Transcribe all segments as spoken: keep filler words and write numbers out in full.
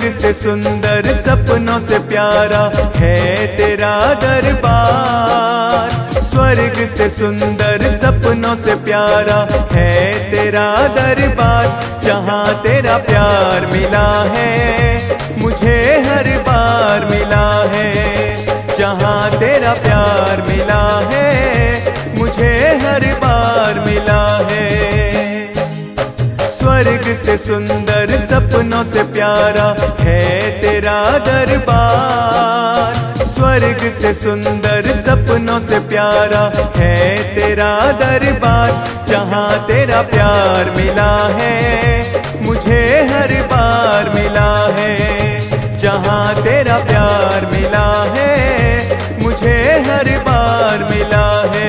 से सुंदर सपनों से प्यारा है तेरा दरबार। स्वर्ग से सुंदर सपनों से प्यारा है तेरा दरबार। जहाँ तेरा प्यार मिला है मुझे हर बार मिला है। जहाँ तेरा प्यार मिला है मुझे हर बार मिला है। स्वर्ग से सुंदर सपनों से प्यारा है तेरा दरबार। स्वर्ग से सुंदर सपनों से प्यारा है तेरा दरबार। जहाँ तेरा प्यार मिला है मुझे हर बार मिला है। जहाँ तेरा प्यार मिला है मुझे हर बार मिला है।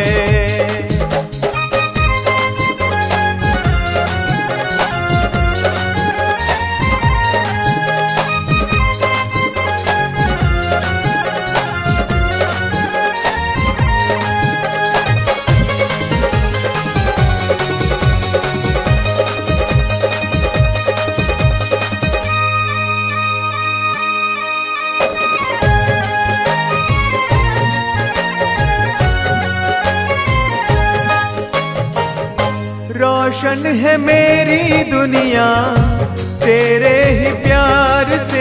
रोशन है मेरी दुनिया तेरे ही प्यार से।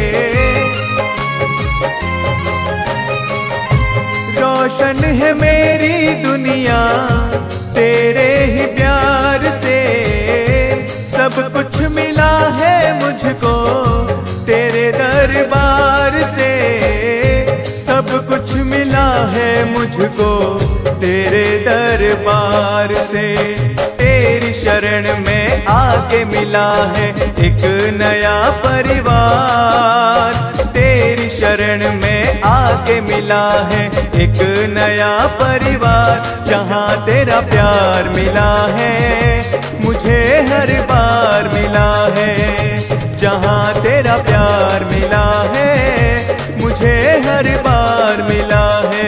रोशन है मेरी दुनिया तेरे ही प्यार से। सब कुछ मिला है मुझको तेरे दरबार से। सब कुछ मिला है मुझको तेरे दरबार से। तेरी शरण में आके मिला है एक नया परिवार। तेरी शरण में आके मिला है एक नया परिवार। जहाँ तेरा प्यार मिला है मुझे हर बार मिला है। जहाँ तेरा प्यार मिला है मुझे हर बार मिला है।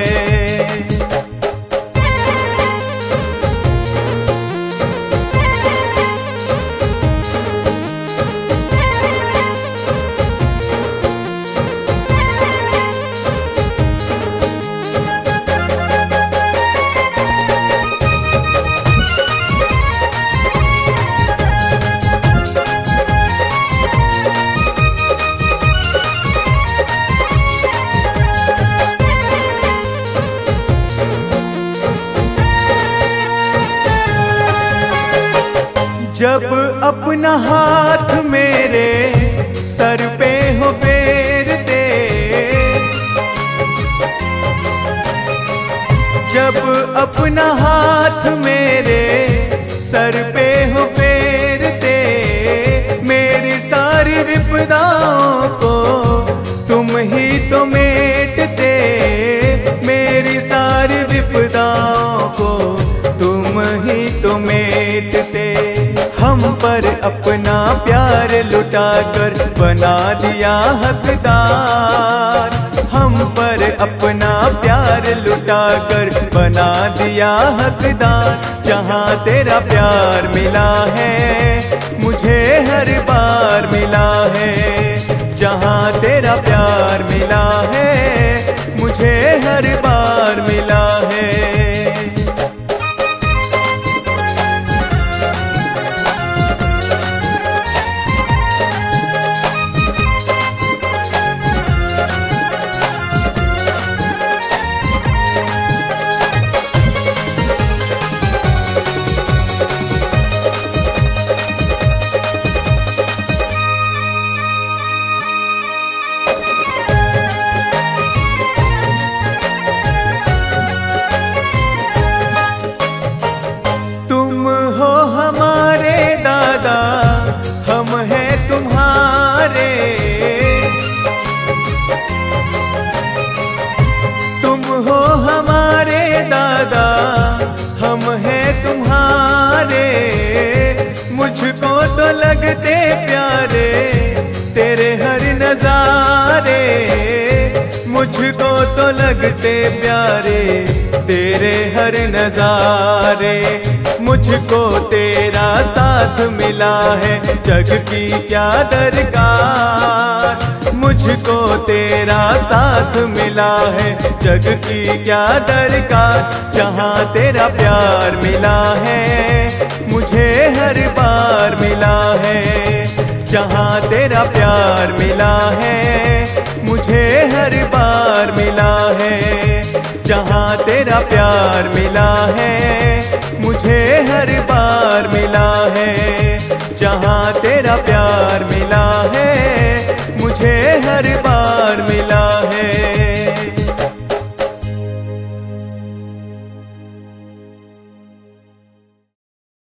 जब अपना हाथ मेरे सर पे हो फेरते। जब अपना हाथ मेरे सर पे हो फेरते। मेरी सारी विपदाओं को तुम ही तो मेटते। मेरी सारी विपदाओं को तुम ही तो मेटते। हम पर अपना प्यार लुटाकर बना दिया हकदार। हम पर अपना प्यार लुटाकर बना दिया हकदार। जहाँ तेरा प्यार मिला है मुझे हर बार मिला है। जहाँ तेरा प्यार मिला है मुझे हर बार मिला है। हम हैं तुम्हारे। तुम हो हमारे दादा हम हैं तुम्हारे। मुझको तो लगते प्यारे तेरे हर नजारे। मुझको तो लगते प्यारे तेरे हर नजारे। मुझको तेरा साथ मिला है, जग की क्या दरकार। मुझको तेरा साथ मिला है, जग की क्या दरकार। जहाँ तेरा प्यार मिला है, मुझे हर बार मिला है। जहाँ तेरा प्यार मिला है, मुझे हर बार मिला है। जहाँ तेरा प्यार मिला है, मुझे हर बार मिला है। जहाँ तेरा प्यार मिला